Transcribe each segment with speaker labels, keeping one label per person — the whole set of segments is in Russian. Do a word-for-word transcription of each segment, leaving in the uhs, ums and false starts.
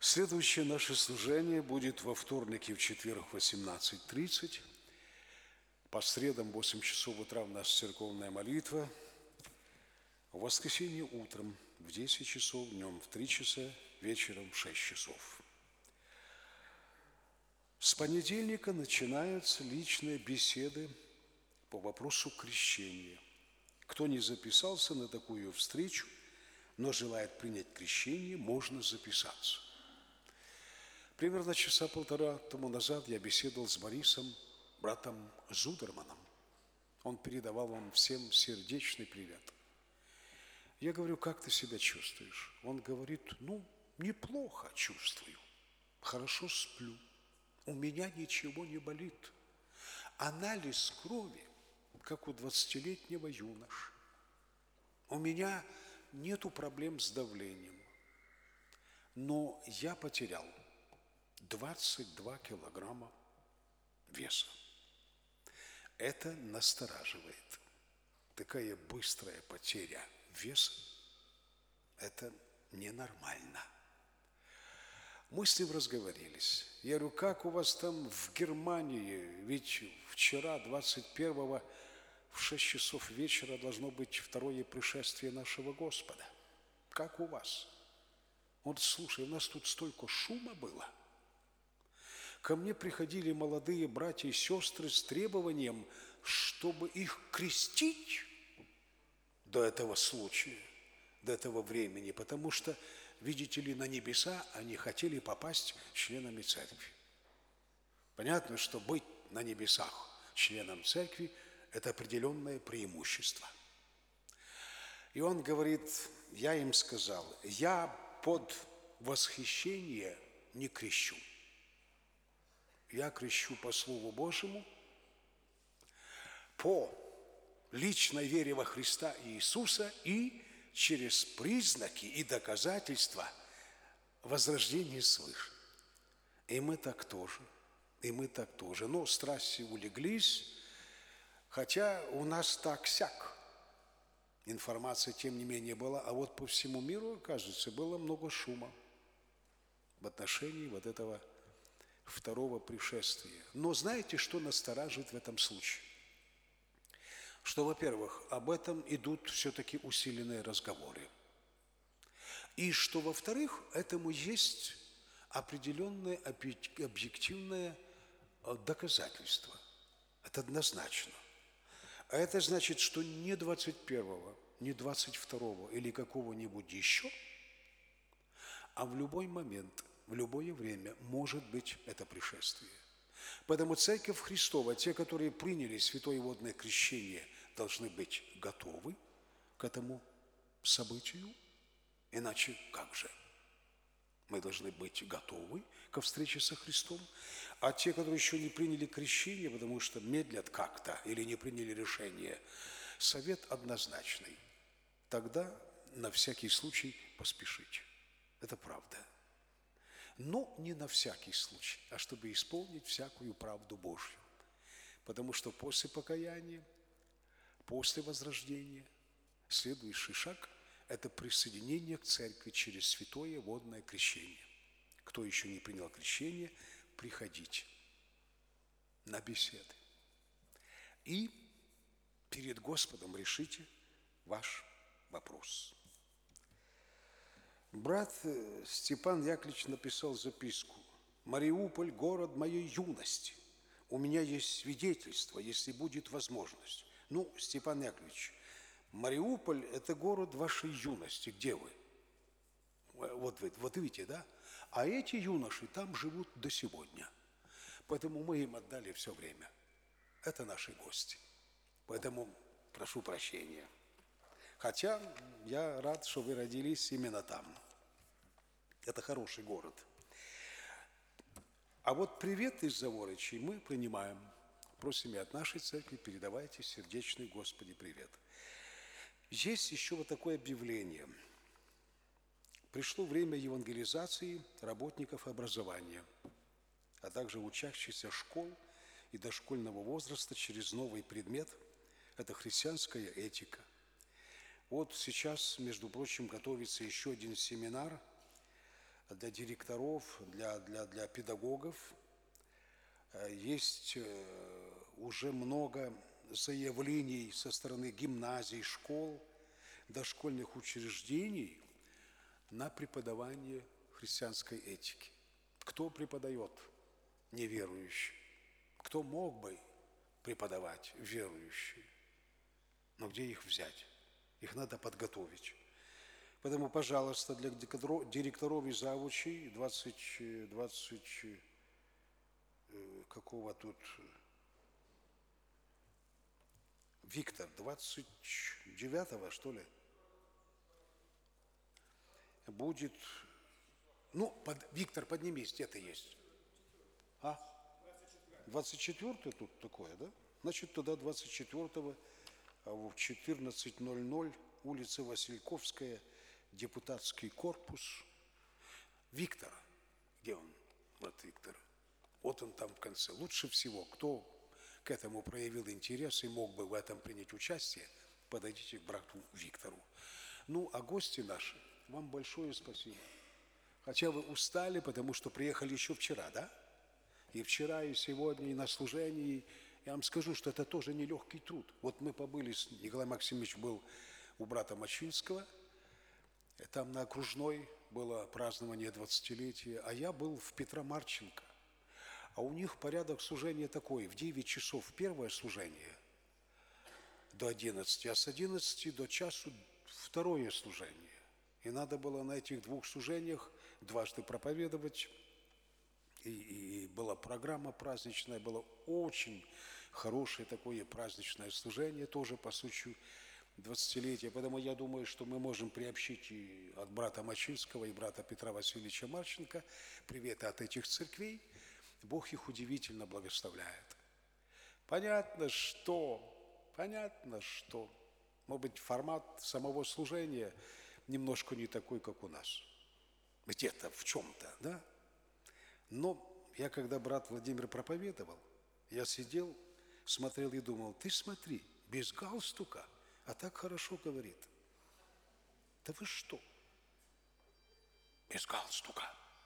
Speaker 1: Следующее наше служение будет во вторник и в четверг в восемнадцать тридцать. По средам в восемь часов утра у нас церковная молитва. В воскресенье утром в десять часов, днем в три часа, вечером в шесть часов. С понедельника начинаются личные беседы по вопросу крещения. Кто не записался на такую встречу, но желает принять крещение, можно записаться. Примерно часа полтора тому назад я беседовал с Борисом, братом Зудерманом. Он передавал вам всем сердечный привет. Я говорю, как ты себя чувствуешь? Он говорит, ну, неплохо чувствую, хорошо сплю, у меня ничего не болит. Анализ крови, как у двадцатилетнего юноши. У меня нету проблем с давлением, но я потерял двадцать два килограмма веса. Это настораживает. Такая быстрая потеря веса – это ненормально. Мы с ним разговорились. Я говорю, как у вас там в Германии? Ведь вчера, двадцать первого, в шесть часов вечера должно быть второе пришествие нашего Господа. Как у вас? Он говорит, слушай, у нас тут столько шума было. Ко мне приходили молодые братья и сестры с требованием, чтобы их крестить до этого случая, до этого времени, потому что, видите ли, на небеса они хотели попасть членами церкви. Понятно, что быть на небесах членом церкви – это определенное преимущество. И он говорит, я им сказал, я под восхищение не крещу. Я крещу по Слову Божьему, по личной вере во Христа Иисуса и через признаки и доказательства возрождения свыше. И мы так тоже, и мы так тоже. Но страсти улеглись, хотя у нас так-сяк. Информация, тем не менее, была. А вот по всему миру, оказывается, было много шума в отношении вот этого второго пришествия. Но знаете, что настораживает в этом случае? Что, во-первых, об этом идут все-таки усиленные разговоры. И что, во-вторых, этому есть определенное объективное доказательство. Это однозначно. А это значит, что не двадцать первого, не двадцать второго или какого-нибудь еще, а в любой момент, в любое время может быть это пришествие. Поэтому Церковь Христова, те, которые приняли святое водное крещение, должны быть готовы к этому событию. Иначе как же? Мы должны быть готовы ко встрече со Христом. А те, которые еще не приняли крещение, потому что медлят как-то или не приняли решение, совет однозначный. Тогда на всякий случай поспешить. Это правда. Но не на всякий случай, а чтобы исполнить всякую правду Божью. Потому что после покаяния, после возрождения, следующий шаг – это присоединение к церкви через святое водное крещение. Кто еще не принял крещение, приходите на беседы. И перед Господом решите ваш вопрос. Брат Степан Яковлевич написал записку. «Мариуполь – город моей юности. У меня есть свидетельство, если будет возможность». Ну, Степан Яковлевич, Мариуполь – это город вашей юности. Где вы? Вот вы, вот видите, да? А эти юноши там живут до сегодня. Поэтому мы им отдали все время. Это наши гости. Поэтому прошу прощения. Хотя я рад, что вы родились именно там. Это хороший город. А вот привет из Заворочей мы принимаем. Просим и от нашей церкви, передавайте сердечный Господи привет. Есть еще вот такое объявление. Пришло время евангелизации работников образования, а также учащихся школ и дошкольного возраста через новый предмет – это христианская этика. Вот сейчас, между прочим, готовится еще один семинар для директоров, для, для, для педагогов. Есть уже много заявлений со стороны гимназий, школ, дошкольных учреждений на преподавание христианской этики. Кто преподает неверующий? Кто мог бы преподавать верующие? Но где их взять? Их надо подготовить. Поэтому, пожалуйста, для директоров и завучей двадцать, двадцать какого тут Виктор, двадцать девятого, что ли, будет, ну, под, Виктор, поднимись, где ты есть? А? двадцать четвёртое тут такое, да? Значит, тогда двадцать четвёртого в четырнадцать ноль ноль, улица Васильковская, депутатский корпус. Виктор, где он? Вот Виктор. Вот он там в конце. Лучше всего, кто к этому проявил интерес и мог бы в этом принять участие, подойдите к брату Виктору. Ну, а гости наши, вам большое спасибо. Хотя вы устали, потому что приехали еще вчера, да? И вчера, и сегодня, и на служении. Я вам скажу, что это тоже нелегкий труд. Вот мы побыли, с Николай Максимович был у брата Мачинского, там на Окружной было празднование двадцатилетия, а я был в Петра Марченко. А у них порядок служения такой: в девять часов первое служение до одиннадцати, а с одиннадцати до часу второе служение. И надо было на этих двух служениях дважды проповедовать. И, и была программа праздничная, было очень хорошее такое праздничное служение, тоже по случаю двадцатилетия. Поэтому я думаю, что мы можем приобщить и от брата Мачинского, и брата Петра Васильевича Марченко приветы от этих церквей. Бог их удивительно благословляет. Понятно, что, понятно, что, может быть, формат самого служения немножко не такой, как у нас. Где-то, в чем-то, да? Но я, когда брат Владимир проповедовал, я сидел, смотрел и думал: ты смотри, без галстука, а так хорошо говорит. Да вы что? Без галстука.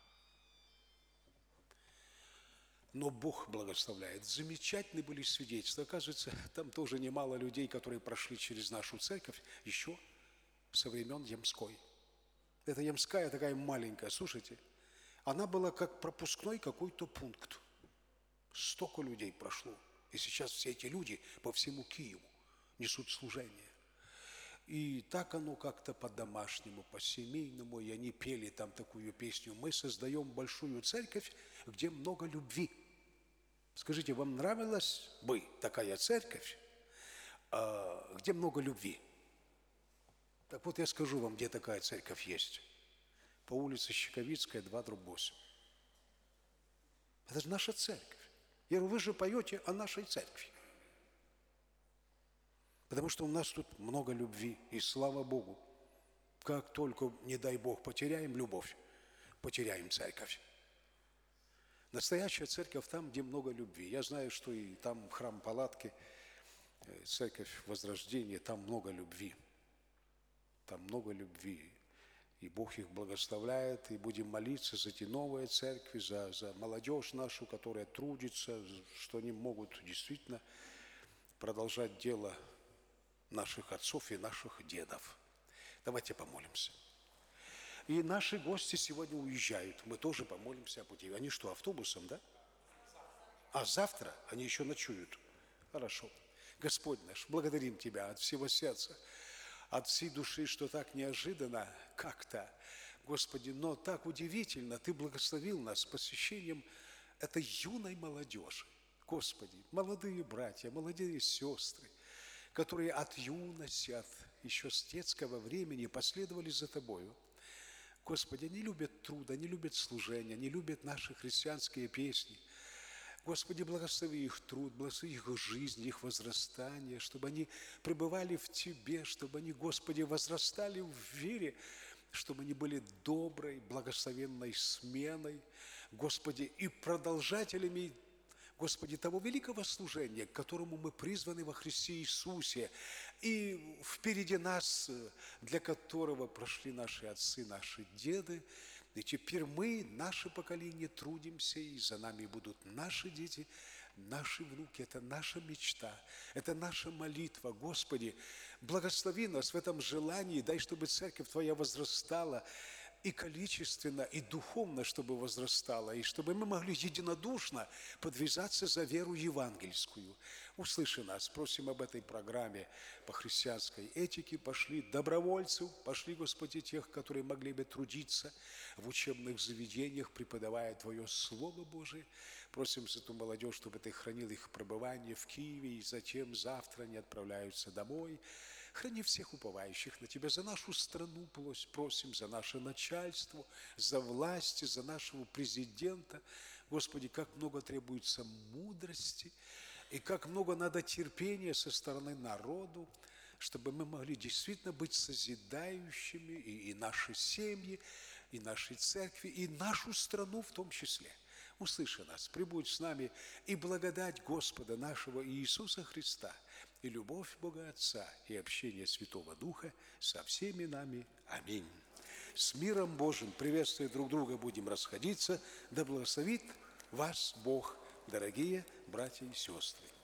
Speaker 1: Но Бог благословляет. Замечательные были свидетельства. Оказывается, там тоже немало людей, которые прошли через нашу церковь еще со времен Ямской. Это Ямская такая маленькая, слушайте, она была как пропускной какой-то пункт. Столько людей прошло. И сейчас все эти люди по всему Киеву несут служение. И так оно как-то по-домашнему, по-семейному. И они пели там такую песню: мы создаем большую церковь, где много любви. Скажите, вам нравилась бы такая церковь, где много любви? Так вот, я скажу вам, где такая церковь есть. По улице Щековицкая, два дробь восемь. Это же наша церковь. Я говорю, вы же поете о нашей церкви. Потому что у нас тут много любви, и слава Богу. Как только, не дай Бог, потеряем любовь, потеряем церковь. Настоящая церковь там, где много любви. Я знаю, что и там храм Палатки, церковь Возрождения, там много любви. Там много любви. И Бог их благословляет, и будем молиться за эти новые церкви, за, за молодежь нашу, которая трудится, что они могут действительно продолжать дело наших отцов и наших дедов. Давайте помолимся. И наши гости сегодня уезжают. Мы тоже помолимся о пути. Они что, автобусом, да? А завтра они еще ночуют. Хорошо. Господь наш, благодарим Тебя от всего сердца, от всей души, что так неожиданно как-то, Господи, но так удивительно, Ты благословил нас посещением этой юной молодежи. Господи, молодые братья, молодые сестры, которые от юности, от еще с детского времени последовали за Тобою. Господи, они любят труд, они любят служение, они любят наши христианские песни. Господи, благослови их труд, благослови их жизнь, их возрастание, чтобы они пребывали в Тебе, чтобы они, Господи, возрастали в вере, чтобы они были доброй, благословенной сменой, Господи, и продолжателями, Господи, того великого служения, к которому мы призваны во Христе Иисусе, и впереди нас, для которого прошли наши отцы, наши деды, И теперь мы, наше поколение, трудимся, и за нами будут наши дети, наши внуки. Это наша мечта, это наша молитва. Господи, благослови нас в этом желании, дай, чтобы церковь Твоя возрастала и количественно, и духовно, чтобы возрастала, и чтобы мы могли единодушно подвязаться за веру евангельскую. Услыши нас, просим об этой программе по христианской этике. Пошли добровольцев, пошли, Господи, тех, которые могли бы трудиться в учебных заведениях, преподавая Твое Слово Божие. Просим за эту молодежь, чтобы Ты хранил их пребывание в Киеве, и затем завтра они отправляются домой. Храни всех уповающих на Тебя, за нашу страну просим, за наше начальство, за власти, за нашего президента. Господи, как много требуется мудрости, и как много надо терпения со стороны народу, чтобы мы могли действительно быть созидающими, и, и наши семьи, и нашей церкви, и нашу страну в том числе. Услыши нас, прибудь с нами, и благодать Господа нашего Иисуса Христа, и любовь Бога Отца, и общение Святого Духа со всеми нами. Аминь. С миром Божьим, приветствуя друг друга, будем расходиться. Да благословит вас Бог, дорогие братья и сестры.